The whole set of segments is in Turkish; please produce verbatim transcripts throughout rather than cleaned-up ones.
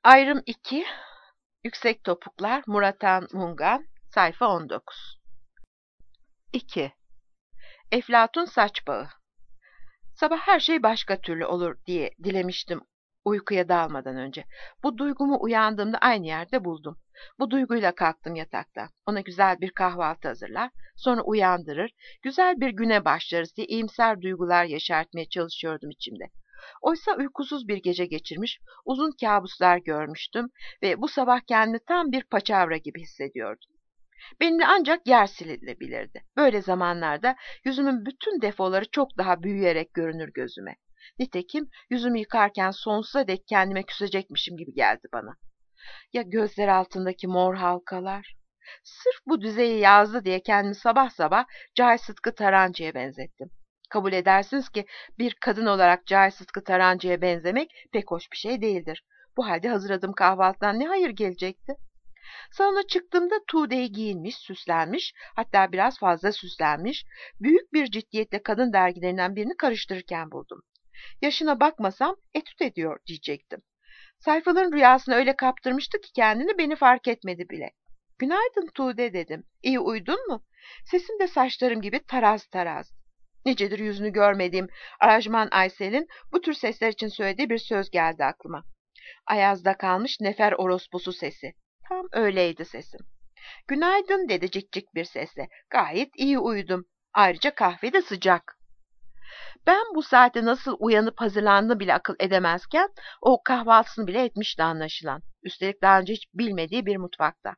Ayrım iki. Yüksek Topuklar, Muratan Mungan, sayfa on dokuz. iki. Eflatun saç bağı. Sabah her şey başka türlü olur diye dilemiştim uykuya dalmadan önce. Bu duygumu uyandığımda aynı yerde buldum. Bu duyguyla kalktım yataktan. Ona güzel bir kahvaltı hazırlar, sonra uyandırır, güzel bir güne başlarız diye iyimser duygular yaşartmaya çalışıyordum içimde. Oysa uykusuz bir gece geçirmiş, uzun kabuslar görmüştüm ve bu sabah kendimi tam bir paçavra gibi hissediyordum. Benimle ancak yer silinebilirdi. Böyle zamanlarda yüzümün bütün defoları çok daha büyüyerek görünür gözüme. Nitekim yüzümü yıkarken sonsuza dek kendime küsecekmişim gibi geldi bana. Ya gözler altındaki mor halkalar? Sırf bu düzeyi yazdı diye kendimi sabah sabah Cahit Sıtkı Tarancı'ya benzettim. Kabul edersiniz ki bir kadın olarak Cahit Sıtkı Tarancı'ya benzemek pek hoş bir şey değildir. Bu halde hazırladığım kahvaltıdan ne hayır gelecekti? Salona çıktığımda Tuğde'yi giyinmiş, süslenmiş, hatta biraz fazla süslenmiş, büyük bir ciddiyetle kadın dergilerinden birini karıştırırken buldum. Yaşına bakmasam etüt ediyor diyecektim. Sayfaların rüyasına öyle kaptırmıştı ki kendini beni fark etmedi bile. Günaydın Tuğde dedim. İyi uyudun mu? Sesim de saçlarım gibi taraz taraz. Nicedir yüzünü görmediğim Arajman Aysel'in bu tür sesler için söylediği bir söz geldi aklıma. Ayazda kalmış nefer orospusu sesi. Tam öyleydi sesim. Günaydın dedi cikcik bir sesle. Gayet iyi uyudum. Ayrıca kahve de sıcak. Ben bu saate nasıl uyanıp hazırlandığını bile akıl edemezken o kahvaltısını bile etmişti anlaşılan. Üstelik daha önce hiç bilmediği bir mutfakta.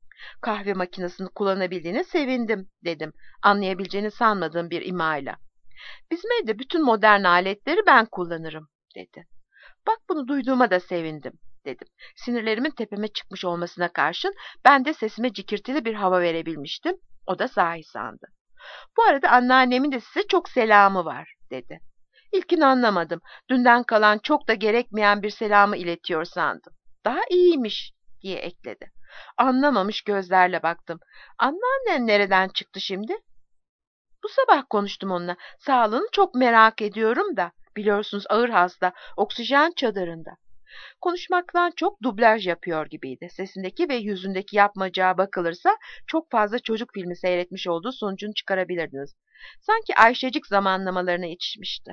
Kahve makinesini kullanabildiğine sevindim dedim. Anlayabileceğini sanmadığım bir imayla. Bizim evde bütün modern aletleri ben kullanırım dedi. Bak bunu duyduğuma da sevindim dedim. Sinirlerimin tepeme çıkmış olmasına karşın ben de sesime cikirtili bir hava verebilmiştim. O da sahi sandı. Bu arada anneannemin de size çok selamı var dedi. İlkini anlamadım. Dünden kalan çok da gerekmeyen bir selamı iletiyor sandım. Daha iyiymiş diye ekledi. Anlamamış gözlerle baktım. Anneannen nereden çıktı şimdi? Bu sabah konuştum onunla. Sağlığını çok merak ediyorum da. Biliyorsunuz ağır hasta, oksijen çadırında. Konuşmaktan çok dublaj yapıyor gibiydi. Sesindeki ve yüzündeki yapmacağa bakılırsa çok fazla çocuk filmi seyretmiş olduğu sonucunu çıkarabilirdiniz. Sanki Ayşecik zamanlamalarına yetişmişti.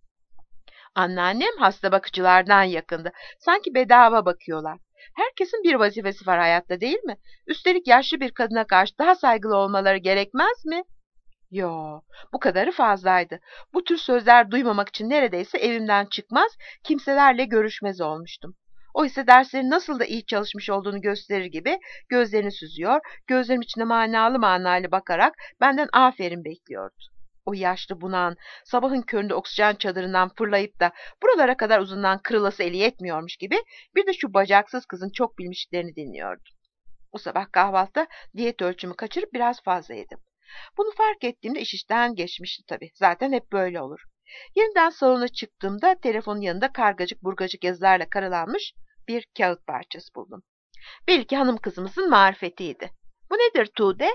Anneannem hasta bakıcılardan yakındı. Sanki bedava bakıyorlar. Herkesin bir vazifesi var hayatta değil mi? Üstelik yaşlı bir kadına karşı daha saygılı olmaları gerekmez mi? Yo, bu kadarı fazlaydı. Bu tür sözler duymamak için neredeyse evimden çıkmaz, kimselerle görüşmez olmuştum. Oysa derslerin nasıl da iyi çalışmış olduğunu gösterir gibi gözlerini süzüyor, gözlerim içine manalı manalı bakarak benden aferin bekliyordu. O yaşlı bunan, sabahın köründe oksijen çadırından fırlayıp da buralara kadar uzundan kırılası eli yetmiyormuş gibi bir de şu bacaksız kızın çok bilmişliklerini dinliyordu. O sabah kahvaltıda diyet ölçümü kaçırıp biraz fazla yedim. Bunu fark ettiğimde iş işten geçmişti tabii. Zaten hep böyle olur. Yeniden salona çıktığımda telefonun yanında kargacık burgacık yazılarla karalanmış bir kağıt parçası buldum. Belki hanım kızımızın marifetiydi. Bu nedir Tuğde?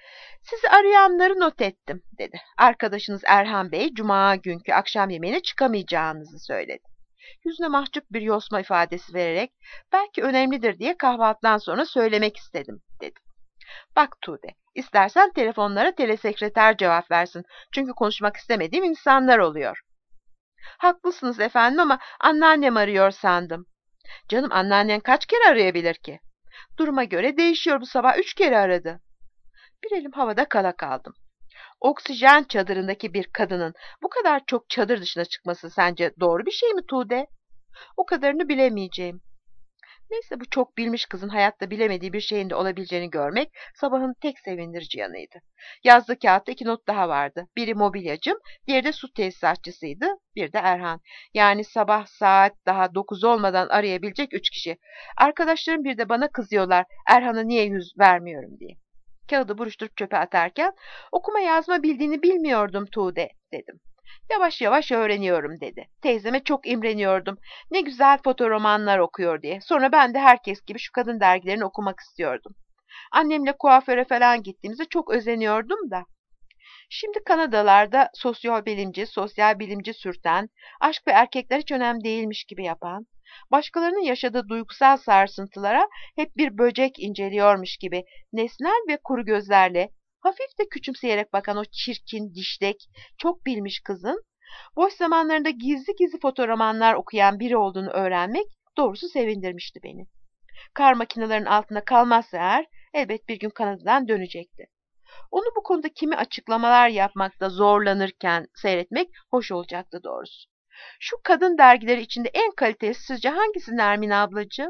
Sizi arayanları not ettim dedi. Arkadaşınız Erhan Bey cuma günkü akşam yemeğine çıkamayacağınızı söyledi. Yüzüne mahcup bir yosma ifadesi vererek belki önemlidir diye kahvaltıdan sonra söylemek istedim dedi. Bak Tuğde, istersen telefonlara telesekreter cevap versin. Çünkü konuşmak istemediğim insanlar oluyor. Haklısınız efendim ama anneannem arıyor sandım. Canım anneannen kaç kere arayabilir ki? Duruma göre değişiyor bu sabah üç kere aradı. Bir elim havada kala kaldım. Oksijen çadırındaki bir kadının bu kadar çok çadır dışına çıkması sence doğru bir şey mi Tuğde? O kadarını bilemeyeceğim. Neyse bu çok bilmiş kızın hayatta bilemediği bir şeyin de olabileceğini görmek sabahın tek sevindirici yanıydı. Yazdığı kağıtta iki not daha vardı. Biri mobilyacım, diğeri de su tesisatçısıydı, bir de Erhan. Yani sabah saat daha dokuz olmadan arayabilecek üç kişi. Arkadaşlarım bir de bana kızıyorlar Erhan'a niye yüz vermiyorum diye. Kağıdı buruşturup çöpe atarken okuma yazma bildiğini bilmiyordum Tuğde dedim. Yavaş yavaş öğreniyorum dedi. Teyzeme çok imreniyordum. Ne güzel fotoromanlar okuyor diye. Sonra ben de herkes gibi şu kadın dergilerini okumak istiyordum. Annemle kuaföre falan gittiğimizde çok özeniyordum da. Şimdi Kanadalarda sosyal bilimci, sosyal bilimci sürten, aşk ve erkekler hiç önemli değilmiş gibi yapan, Başkalarının yaşadığı duygusal sarsıntılara hep bir böcek inceliyormuş gibi nesnel ve kuru gözlerle hafif de küçümseyerek bakan o çirkin, dişlek, çok bilmiş kızın boş zamanlarında gizli gizli fotoromanlar okuyan biri olduğunu öğrenmek doğrusu sevindirmişti beni. Kar makinelerinin altında kalmazsa eğer elbet bir gün Kanada'dan dönecekti. Onu bu konuda kimi açıklamalar yapmakta zorlanırken seyretmek hoş olacaktı doğrusu. Şu kadın dergileri içinde en kalitesi sizce hangisi Nermin ablacığım?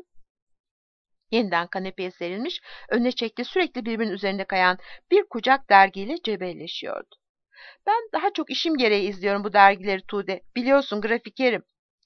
Yeniden kanepeye serilmiş, önüne çekti sürekli birbirinin üzerinde kayan bir kucak dergiyle cebelleşiyordu. Ben daha çok işim gereği izliyorum bu dergileri Tuğde. Biliyorsun grafikerim.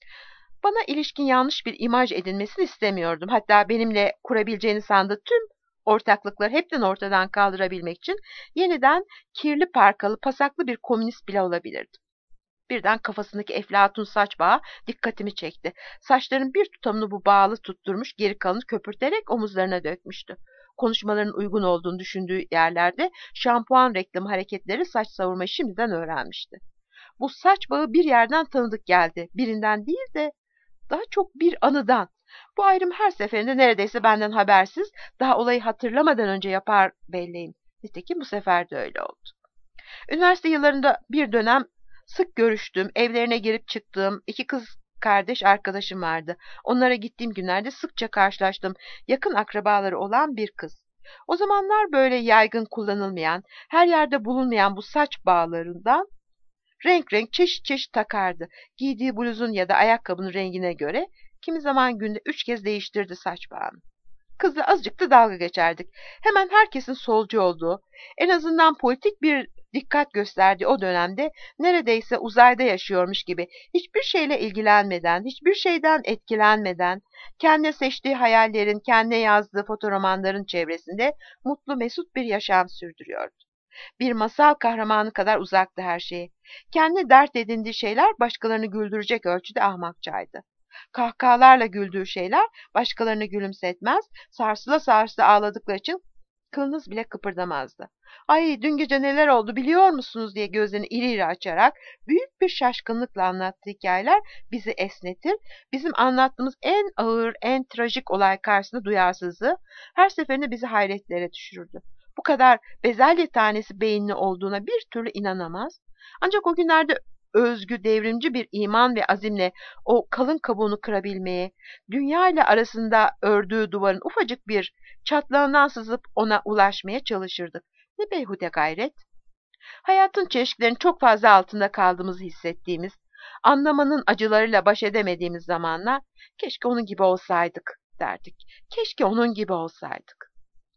Bana ilişkin yanlış bir imaj edinmesini istemiyordum. Hatta benimle kurabileceğini sandığı tüm ortaklıkları hepten ortadan kaldırabilmek için yeniden kirli parkalı, pasaklı bir komünist bile olabilirdi. Birden kafasındaki eflatun saç bağı dikkatimi çekti. Saçların bir tutamını bu bağlı tutturmuş, geri kalanı köpürterek omuzlarına dökmüştü. Konuşmaların uygun olduğunu düşündüğü yerlerde şampuan reklamı hareketleri saç savurmayı şimdiden öğrenmişti. Bu saç bağı bir yerden tanıdık geldi. Birinden değil de daha çok bir anıdan. Bu ayrım her seferinde neredeyse benden habersiz, daha olayı hatırlamadan önce yapar belliyim. Nitekim bu sefer de öyle oldu. Üniversite yıllarında bir dönem sık görüştüğüm, evlerine girip çıktığım iki kız kardeş arkadaşım vardı. Onlara gittiğim günlerde sıkça karşılaştığım yakın akrabaları olan bir kız. O zamanlar böyle yaygın kullanılmayan, her yerde bulunmayan bu saç bağlarından renk renk çeşit çeşit takardı. Giydiği bluzun ya da ayakkabının rengine göre kimi zaman günde üç kez değiştirdi saç bağını. Kızla azıcık da dalga geçerdik. Hemen herkesin solcu olduğu, en azından politik bir dikkat gösterdiği o dönemde neredeyse uzayda yaşıyormuş gibi hiçbir şeyle ilgilenmeden, hiçbir şeyden etkilenmeden, kendine seçtiği hayallerin, kendine yazdığı fotoromanların çevresinde mutlu mesut bir yaşam sürdürüyordu. Bir masal kahramanı kadar uzaktı her şeye. Kendi dert edindiği şeyler başkalarını güldürecek ölçüde ahmakçaydı. Kahkahalarla güldüğü şeyler başkalarını gülümsetmez, sarsıla sarsıla ağladıkları için kılınız bile kıpırdamazdı. Ay dün gece neler oldu biliyor musunuz diye gözlerini iri iri açarak büyük bir şaşkınlıkla anlattığı hikayeler bizi esnetir, bizim anlattığımız en ağır, en trajik olay karşısında duyarsızlığı her seferinde bizi hayretlere düşürürdü. Bu kadar bezelye tanesi beyinli olduğuna bir türlü inanamaz. Ancak o günlerde özgü, devrimci bir iman ve azimle o kalın kabuğunu kırabilmeye, dünya ile arasında ördüğü duvarın ufacık bir çatlağından sızıp ona ulaşmaya çalışırdık. Ne beyhude gayret. Hayatın çeşitlerinin çok fazla altında kaldığımızı hissettiğimiz, anlamanın acılarıyla baş edemediğimiz zamanlar, keşke onun gibi olsaydık derdik. Keşke onun gibi olsaydık.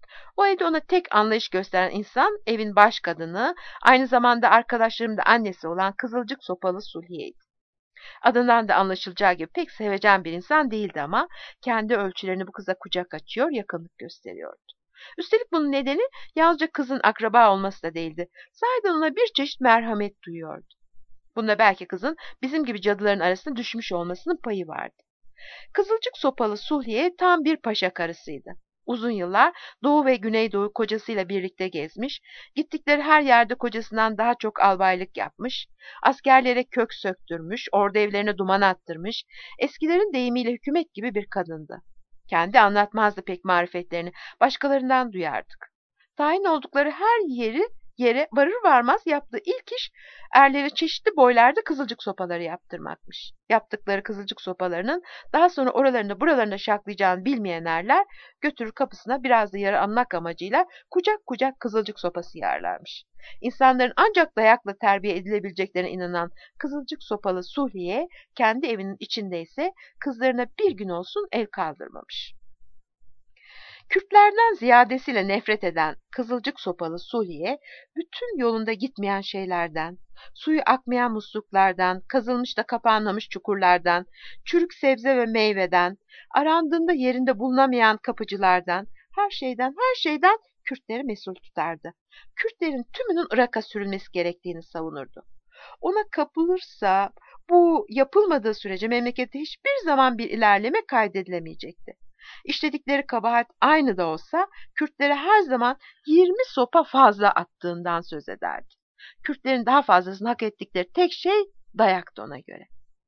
O evde ona tek anlayış gösteren insan evin baş kadını, aynı zamanda arkadaşlarımın da annesi olan Kızılcık Sopalı Sulhiye'ydi. Adından da anlaşılacağı gibi pek sevecen bir insan değildi ama kendi ölçülerini bu kıza kucak açıyor, yakınlık gösteriyordu. Üstelik bunun nedeni yalnızca kızın akraba olması da değildi. Sahiden ona bir çeşit merhamet duyuyordu. Bunda belki kızın bizim gibi cadıların arasında düşmüş olmasının payı vardı. Kızılcık Sopalı Sulhiye tam bir paşa karısıydı. Uzun yıllar Doğu ve Güneydoğu kocasıyla birlikte gezmiş, gittikleri her yerde kocasından daha çok albaylık yapmış, askerlere kök söktürmüş, ordu evlerine duman attırmış, eskilerin deyimiyle hükümet gibi bir kadındı. Kendi anlatmazdı pek marifetlerini, başkalarından duyardık. Tayin oldukları her yeri yere varır varmaz yaptığı ilk iş erlere çeşitli boylarda kızılcık sopaları yaptırmakmış. Yaptıkları kızılcık sopalarının daha sonra oralarında buralarında şaklayacağını bilmeyen erler götürür kapısına biraz da yara almak amacıyla kucak kucak kızılcık sopası yerlermiş. İnsanların ancak dayakla terbiye edilebileceklerine inanan kızılcık sopalı Sulhiye kendi evinin içindeyse kızlarına bir gün olsun el kaldırmamış. Kürtlerden ziyadesiyle nefret eden Kızılcık Sopalı Sulhiye, bütün yolunda gitmeyen şeylerden, suyu akmayan musluklardan, kazılmış da kapanmamış çukurlardan, çürük sebze ve meyveden, arandığında yerinde bulunamayan kapıcılardan, her şeyden, her şeyden Kürtleri mesul tutardı. Kürtlerin tümünün Irak'a sürülmesi gerektiğini savunurdu. Ona kapılırsa, bu yapılmadığı sürece memlekette hiçbir zaman bir ilerleme kaydedilemeyecekti. İşledikleri kabahat aynı da olsa Kürtlere her zaman yirmi sopa fazla attığından söz ederdi. Kürtlerin daha fazlasını hak ettikleri tek şey dayaktı ona göre.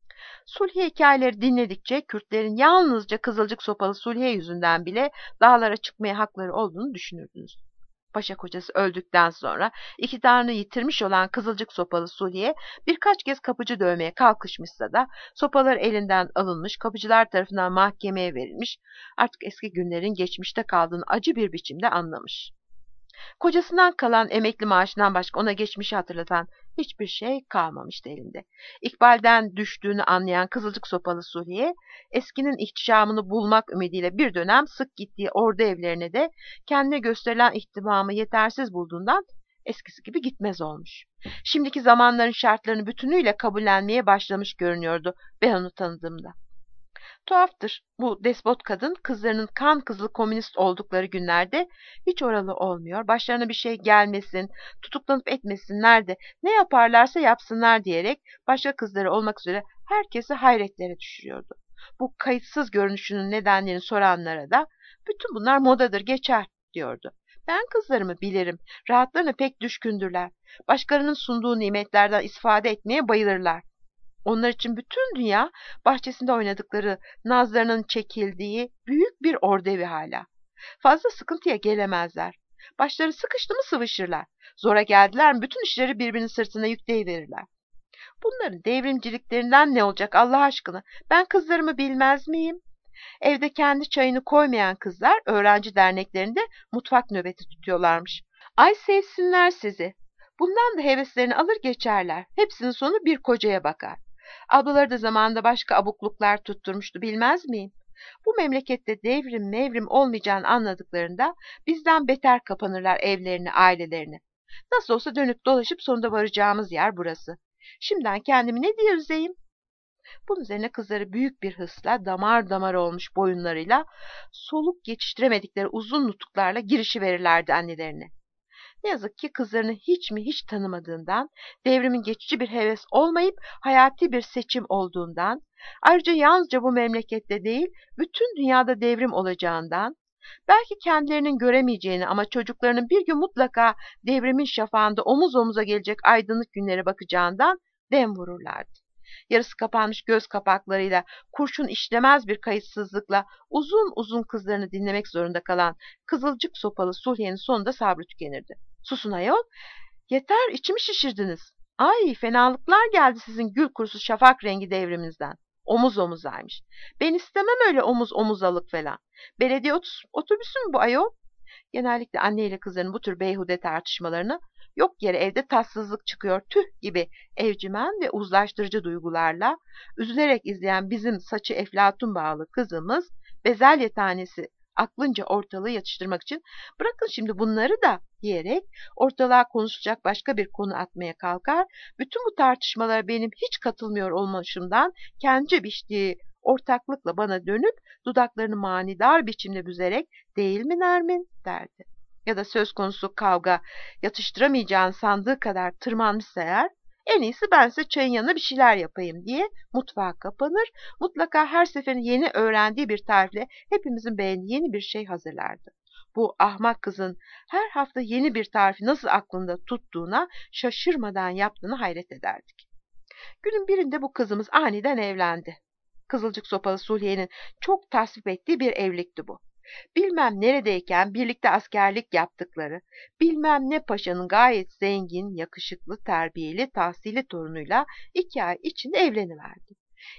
Sulhiye hikayeleri dinledikçe Kürtlerin yalnızca Kızılcık Sopalı Sulhiye yüzünden bile dağlara çıkmaya hakları olduğunu düşünürdünüz. Paşa kocası öldükten sonra iktidarını yitirmiş olan Kızılcık Sopalı Sulhiye birkaç kez kapıcı dövmeye kalkışmışsa da sopalar elinden alınmış, kapıcılar tarafından mahkemeye verilmiş, artık eski günlerin geçmişte kaldığını acı bir biçimde anlamış. Kocasından kalan emekli maaşından başka ona geçmişi hatırlatan hiçbir şey kalmamıştı elinde. İkbal'den düştüğünü anlayan Kızılcık Sopalı Sulhiye, eskinin ihtişamını bulmak ümidiyle bir dönem sık gittiği ordu evlerine de kendine gösterilen ihtimamı yetersiz bulduğundan eskisi gibi gitmez olmuş. Şimdiki zamanların şartlarını bütünüyle kabullenmeye başlamış görünüyordu ben onu tanıdığımda. Tuhaftır, bu despot kadın kızlarının kan kızılı komünist oldukları günlerde hiç oralı olmuyor, başlarına bir şey gelmesin, tutuklanıp etmesinler de ne yaparlarsa yapsınlar diyerek başka kızları olmak üzere herkesi hayretlere düşürüyordu. Bu kayıtsız görünüşünün nedenlerini soranlara da bütün bunlar modadır, geçer diyordu. Ben kızlarımı bilirim, rahatlarına pek düşkündürler, başkalarının sunduğu nimetlerden istifade etmeye bayılırlar. Onlar için bütün dünya bahçesinde oynadıkları, nazlarının çekildiği büyük bir ordevi hala. Fazla sıkıntıya gelemezler. Başları sıkıştı mı sıvışırlar. Zora geldiler mi bütün işleri birbirinin sırtına yükleyiverirler. Bunların devrimciliklerinden ne olacak Allah aşkına? Ben kızlarımı bilmez miyim? Evde kendi çayını koymayan kızlar öğrenci derneklerinde mutfak nöbeti tutuyorlarmış. Ay sevsinler sizi. Bundan da heveslerini alır geçerler. Hepsinin sonu bir kocaya bakar. Ablaları da zamanında başka abukluklar tutturmuştu bilmez miyim? Bu memlekette devrim mevrim olmayacağını anladıklarında bizden beter kapanırlar evlerini, ailelerini. Nasıl olsa dönüp dolaşıp sonunda varacağımız yer burası. Şimdiden kendimi ne diye üzeyim? Bunun üzerine kızları büyük bir hırsla, damar damar olmuş boyunlarıyla, soluk geçiştiremedikleri uzun nutuklarla girişiverirlerdi annelerine. Ne yazık ki kızlarını hiç mi hiç tanımadığından, devrimin geçici bir heves olmayıp hayati bir seçim olduğundan, ayrıca yalnızca bu memlekette değil, bütün dünyada devrim olacağından, belki kendilerinin göremeyeceğini ama çocuklarının bir gün mutlaka devrimin şafağında omuz omuza gelecek aydınlık günlere bakacağından dem vururlardı. Yarısı kapanmış göz kapaklarıyla, kurşun işlemez bir kayıtsızlıkla uzun uzun kızlarını dinlemek zorunda kalan Kızılcık Sopalı Sulhiye'nin sonunda sabrı tükenirdi. Susun ayol, yeter içimi şişirdiniz. Ay fenalıklar geldi sizin gül kurusu şafak rengi devriminizden. Omuz omuzaymış. Ben istemem öyle omuz omuzalık falan. Belediye otobüsü mü bu ayol? Genellikle anneyle kızların bu tür beyhude tartışmalarını yok yere evde tatsızlık çıkıyor tüh gibi evcimen ve uzlaştırıcı duygularla üzülerek izleyen bizim saçı eflatun bağlı kızımız bezelye tanesi aklınca ortalığı yatıştırmak için bırakın şimdi bunları da diyerek ortalığa konuşacak başka bir konu atmaya kalkar. Bütün bu tartışmalara benim hiç katılmıyor olmışımdan kendince biçtiği ortaklıkla bana dönüp dudaklarını manidar biçimde büzerek değil mi Nermin derdi. Ya da söz konusu kavga yatıştıramayacağını sandığı kadar tırmanmışsa eğer en iyisi ben size çayın yanına bir şeyler yapayım diye mutfağa kapanır. Mutlaka her seferinde yeni öğrendiği bir tarifle hepimizin beğendiği yeni bir şey hazırlardı. Bu ahmak kızın her hafta yeni bir tarifi nasıl aklında tuttuğuna şaşırmadan yaptığını hayret ederdik. Günün birinde bu kızımız aniden evlendi. Kızılcık Sopalı Sulhiye'nin çok tasvip ettiği bir evlilikti bu. Bilmem neredeyken birlikte askerlik yaptıkları, bilmem ne paşanın gayet zengin, yakışıklı, terbiyeli, tahsili torunuyla iki ay içinde evleniverdi.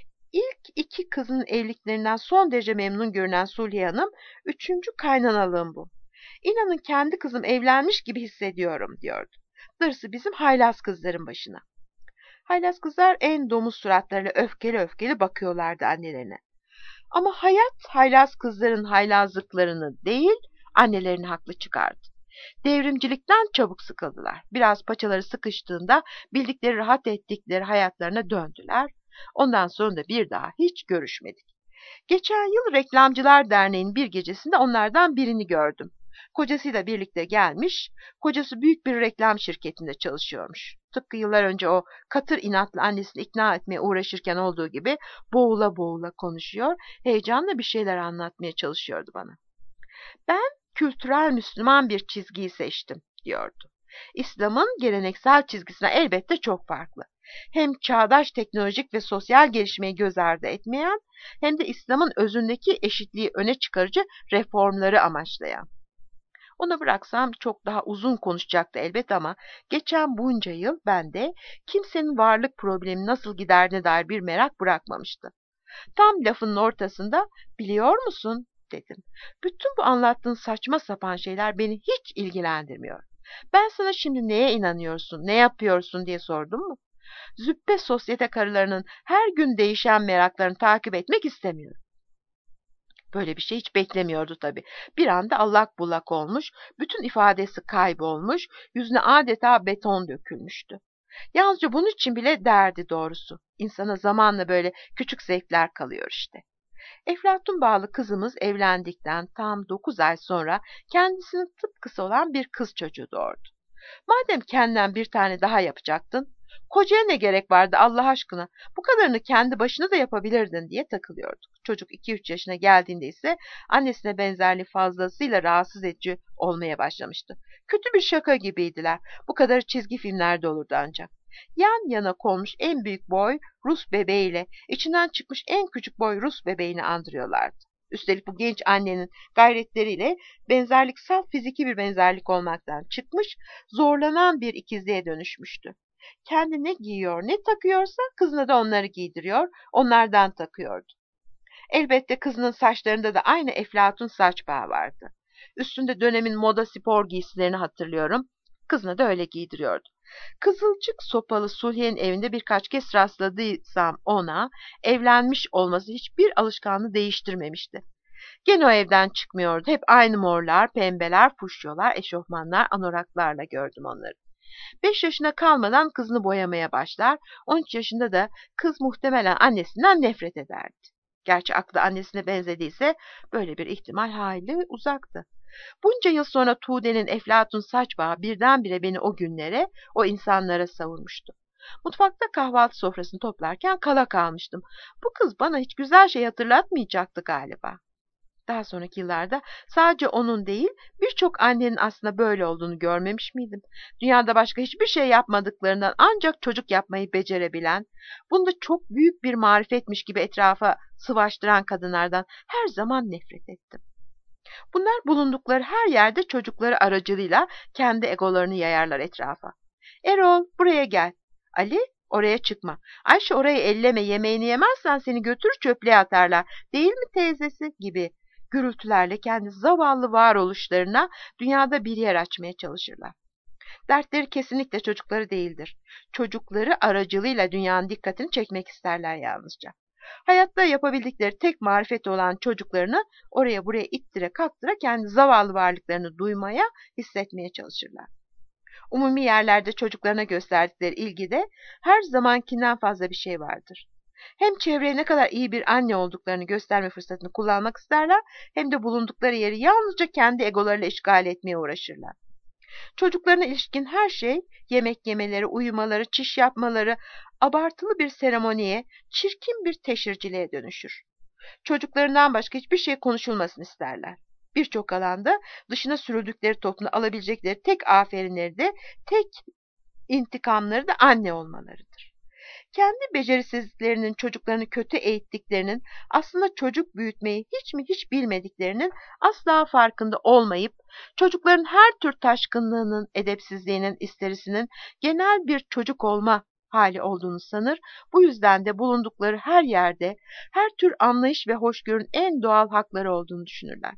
İlk iki kızın evliliklerinden son derece memnun görünen Sulhiye Hanım, üçüncü kaynanalığım bu. İnanın kendi kızım evlenmiş gibi hissediyorum diyordu. Darısı bizim haylaz kızların başına. Haylaz kızlar en domuz suratlarıyla öfkeli öfkeli bakıyorlardı annelerine. Ama hayat haylaz kızların haylazlıklarını değil, annelerini haklı çıkardı. Devrimcilikten çabuk sıkıldılar. Biraz paçaları sıkıştığında bildikleri rahat ettikleri hayatlarına döndüler. Ondan sonra da bir daha hiç görüşmedik. Geçen yıl Reklamcılar Derneği'nin bir gecesinde onlardan birini gördüm. Kocasıyla birlikte gelmiş, kocası büyük bir reklam şirketinde çalışıyormuş. Tıpkı yıllar önce o katır inatlı annesini ikna etmeye uğraşırken olduğu gibi boğula boğula konuşuyor, heyecanla bir şeyler anlatmaya çalışıyordu bana. Ben kültürel Müslüman bir çizgiyi seçtim, diyordu. İslam'ın geleneksel çizgisine elbette çok farklı. Hem çağdaş teknolojik ve sosyal gelişmeyi göz ardı etmeyen, hem de İslam'ın özündeki eşitliği öne çıkarıcı reformları amaçlayan. Ona bıraksam çok daha uzun konuşacaktı elbet ama geçen bunca yıl bende kimsenin varlık problemi nasıl giderine dair bir merak bırakmamıştı. Tam lafının ortasında biliyor musun dedim. Bütün bu anlattığın saçma sapan şeyler beni hiç ilgilendirmiyor. Ben sana şimdi neye inanıyorsun, ne yapıyorsun diye sordum mu? Züppe sosyete karılarının her gün değişen meraklarını takip etmek istemiyorum. Böyle bir şey hiç beklemiyordu tabii. Bir anda allak bullak olmuş, bütün ifadesi kaybolmuş, yüzüne adeta beton dökülmüştü. Yalnızca bunun için bile derdi doğrusu. İnsana zamanla böyle küçük zevkler kalıyor işte. Eflatun bağlı kızımız evlendikten tam dokuz ay sonra kendisinin tıpkısı olan bir kız çocuğu doğurdu. Madem kendinden bir tane daha yapacaktın, kocaya ne gerek vardı Allah aşkına? Bu kadarını kendi başına da yapabilirdin diye takılıyorduk. Çocuk iki üç yaşına geldiğinde ise annesine benzerliği fazlasıyla rahatsız edici olmaya başlamıştı. Kötü bir şaka gibiydiler. Bu kadar çizgi filmlerde olurdu ancak. Yan yana konmuş en büyük boy Rus bebeğiyle içinden çıkmış en küçük boy Rus bebeğini andırıyorlardı. Üstelik bu genç annenin gayretleriyle benzerlik salt fiziki bir benzerlik olmaktan çıkmış, zorlanan bir ikizliğe dönüşmüştü. Kendi ne giyiyor, ne takıyorsa kızına da onları giydiriyor, onlardan takıyordu. Elbette kızının saçlarında da aynı eflatun saç bağı vardı. Üstünde dönemin moda spor giysilerini hatırlıyorum. Kızına da öyle giydiriyordu. Kızılcık sopalı Sulhiye'nin evinde birkaç kez rastladıysam ona, evlenmiş olması hiçbir alışkanlığı değiştirmemişti. Gene o evden çıkmıyordu. Hep aynı morlar, pembeler, fuşyolar, eşofmanlar, anoraklarla gördüm onları. Beş yaşına kalmadan kızını boyamaya başlar. On üç yaşında da kız muhtemelen annesinden nefret ederdi. Gerçi aklı annesine benzediyse böyle bir ihtimal hayli uzaktı. Bunca yıl sonra Tuğde'nin eflatun saç bağı birdenbire beni o günlere, o insanlara savurmuştu. Mutfakta kahvaltı sofrasını toplarken kala kalmıştım. Bu kız bana hiç güzel şey hatırlatmayacaktı galiba. Daha sonraki yıllarda sadece onun değil, birçok annenin aslında böyle olduğunu görmemiş miydim? Dünyada başka hiçbir şey yapmadıklarından ancak çocuk yapmayı becerebilen, bunu da çok büyük bir marifetmiş gibi etrafa sıvaştıran kadınlardan her zaman nefret ettim. Bunlar bulundukları her yerde çocukları aracılığıyla kendi egolarını yayarlar etrafa. Erol, buraya gel. Ali, oraya çıkma. Ayşe, orayı elleme, yemeğini yemezsen seni götürür çöplüğe atarlar. Değil mi teyzesi gibi gürültülerle kendi zavallı varoluşlarına dünyada bir yer açmaya çalışırlar. Dertleri kesinlikle çocukları değildir. Çocukları aracılığıyla dünyanın dikkatini çekmek isterler yalnızca. Hayatta yapabildikleri tek marifet olan çocuklarını oraya buraya ittire kaktıra kendi zavallı varlıklarını duymaya, hissetmeye çalışırlar. Umumi yerlerde çocuklarına gösterdikleri ilgide her zamankinden fazla bir şey vardır. Hem çevreye ne kadar iyi bir anne olduklarını gösterme fırsatını kullanmak isterler, hem de bulundukları yeri yalnızca kendi egolarıyla işgal etmeye uğraşırlar. Çocuklarına ilişkin her şey, yemek yemeleri, uyumaları, çiş yapmaları, abartılı bir seremoniye, çirkin bir teşhirciliğe dönüşür. Çocuklarından başka hiçbir şey konuşulmasını isterler. Birçok alanda dışına sürüldükleri toplumda alabilecekleri tek aferinleri de, tek intikamları da anne olmalarıdır. Kendi becerisizliklerinin çocuklarını kötü eğittiklerinin, aslında çocuk büyütmeyi hiç mi hiç bilmediklerinin asla farkında olmayıp, çocukların her tür taşkınlığının, edepsizliğinin, isterisinin genel bir çocuk olma hali olduğunu sanır, bu yüzden de bulundukları her yerde, her tür anlayış ve hoşgörünün en doğal hakları olduğunu düşünürler.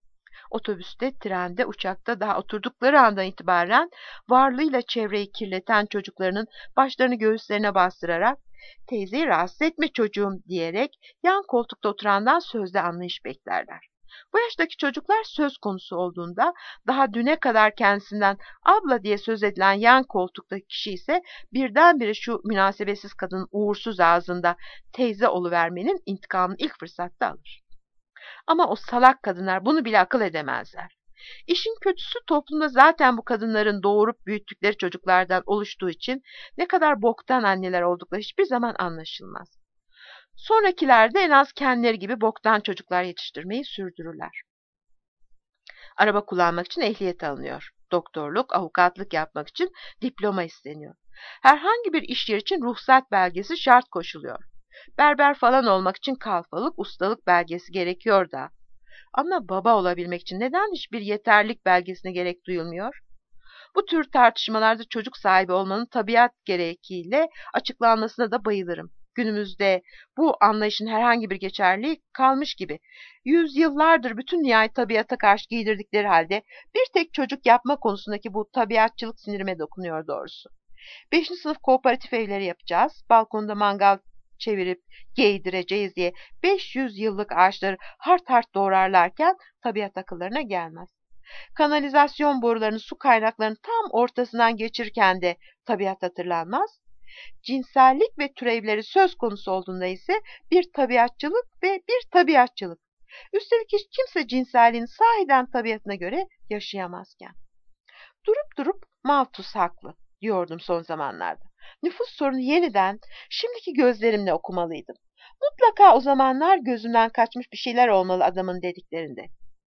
Otobüste, trende, uçakta daha oturdukları andan itibaren varlığıyla çevreyi kirleten çocuklarının başlarını göğüslerine bastırarak "Teyzeyi rahatsız etme çocuğum" diyerek yan koltukta oturandan sözde anlayış beklerler. Bu yaştaki çocuklar söz konusu olduğunda daha düne kadar kendisinden abla diye söz edilen yan koltuktaki kişi ise birdenbire şu münasebetsiz kadının uğursuz ağzında teyze oluvermenin intikamını ilk fırsatta alır. Ama o salak kadınlar bunu bile akıl edemezler. İşin kötüsü toplumda zaten bu kadınların doğurup büyüttükleri çocuklardan oluştuğu için ne kadar boktan anneler oldukları hiçbir zaman anlaşılmaz. Sonrakiler de en az kendileri gibi boktan çocuklar yetiştirmeyi sürdürürler. Araba kullanmak için ehliyet alınıyor. Doktorluk, avukatlık yapmak için diploma isteniyor. Herhangi bir iş yeri için ruhsat belgesi şart koşuluyor. Berber falan olmak için kalfalık, ustalık belgesi gerekiyor da. Ama baba olabilmek için neden hiçbir yeterlilik belgesine gerek duyulmuyor? Bu tür tartışmalarda çocuk sahibi olmanın tabiat gerekiyle açıklanmasına da bayılırım. Günümüzde bu anlayışın herhangi bir geçerliği kalmış gibi. Yüzyıllardır bütün nihai tabiata karşı giydirdikleri halde bir tek çocuk yapma konusundaki bu tabiatçılık sinirime dokunuyor doğrusu. Beşinci sınıf kooperatif evleri yapacağız. Balkonda mangal çevirip giydireceğiz diye beş yüz yıllık ağaçları hart hart doğrarlarken tabiat akıllarına gelmez. Kanalizasyon borularını su kaynaklarının tam ortasından geçirirken de tabiat hatırlanmaz. Cinsellik ve türevleri söz konusu olduğunda ise bir tabiatçılık ve bir tabiatçılık. Üstelik hiç kimse cinselliğini sahiden tabiatına göre yaşayamazken. Durup durup Malthus haklı diyordum son zamanlarda. Nüfus sorunu yeniden şimdiki gözlerimle okumalıydım. Mutlaka o zamanlar gözümden kaçmış bir şeyler olmalı adamın dediklerinde.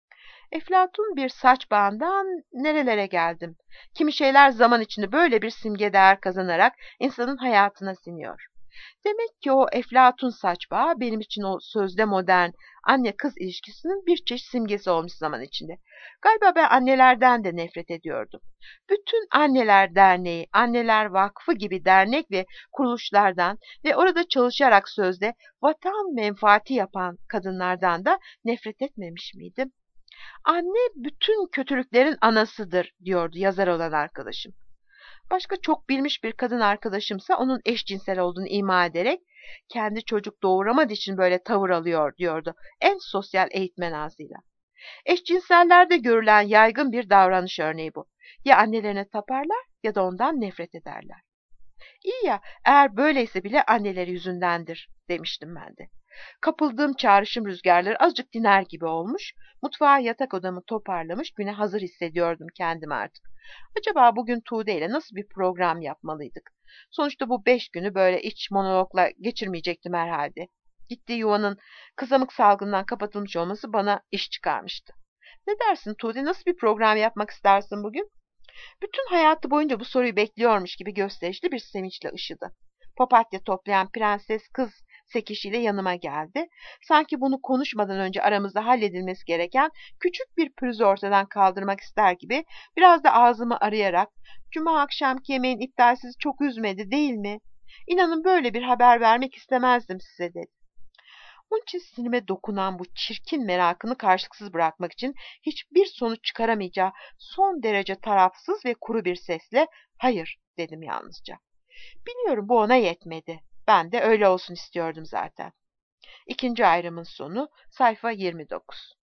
Eflatun bir saç bağından nerelere geldim. Kimi şeyler zaman içinde böyle bir simge değer kazanarak insanın hayatına siniyor. Demek ki o Eflatun saç bağı benim için o sözde modern anne-kız ilişkisinin bir çeşit simgesi olmuş zaman içinde. Galiba ben annelerden de nefret ediyordum. Bütün Anneler Derneği, Anneler Vakfı gibi dernek ve kuruluşlardan ve orada çalışarak sözde vatan menfaati yapan kadınlardan da nefret etmemiş miydim? Anne bütün kötülüklerin anasıdır diyordu yazar olan arkadaşım. Başka çok bilmiş bir kadın arkadaşımsa onun eşcinsel olduğunu ima ederek kendi çocuk doğuramadığı için böyle tavır alıyor diyordu en sosyal eğitmen ağzıyla. Eşcinsellerde görülen yaygın bir davranış örneği bu. Ya annelerine taparlar ya da ondan nefret ederler. İyi ya eğer böyleyse bile anneleri yüzündendir demiştim ben de. Kapıldığım çağrışım rüzgarları azıcık diner gibi olmuş, mutfağa yatak odamı toparlamış güne hazır hissediyordum kendimi artık. Acaba bugün Tuğde ile nasıl bir program yapmalıydık? Sonuçta bu beş günü böyle iç monologla geçirmeyecektim herhalde. Gittiği yuvanın kızamık salgından kapatılmış olması bana iş çıkarmıştı. Ne dersin Tuğde, nasıl bir program yapmak istersin bugün? Bütün hayatı boyunca bu soruyu bekliyormuş gibi gösterişli bir sevinçle ışıdı. Papatya toplayan prenses kız sekişiyle yanıma geldi. Sanki bunu konuşmadan önce aramızda halledilmesi gereken küçük bir pürüzü ortadan kaldırmak ister gibi biraz da ağzımı arayarak "Cuma akşamki yemeğin iptal sizi çok üzmedi değil mi? İnanın böyle bir haber vermek istemezdim size" dedi. Onun için sinime dokunan bu çirkin merakını karşılıksız bırakmak için hiçbir sonuç çıkaramayacağı son derece tarafsız ve kuru bir sesle "Hayır" dedim yalnızca. Biliyorum bu ona yetmedi. Ben de öyle olsun istiyordum zaten. İkinci ayrımın sonu sayfa yirmi dokuz.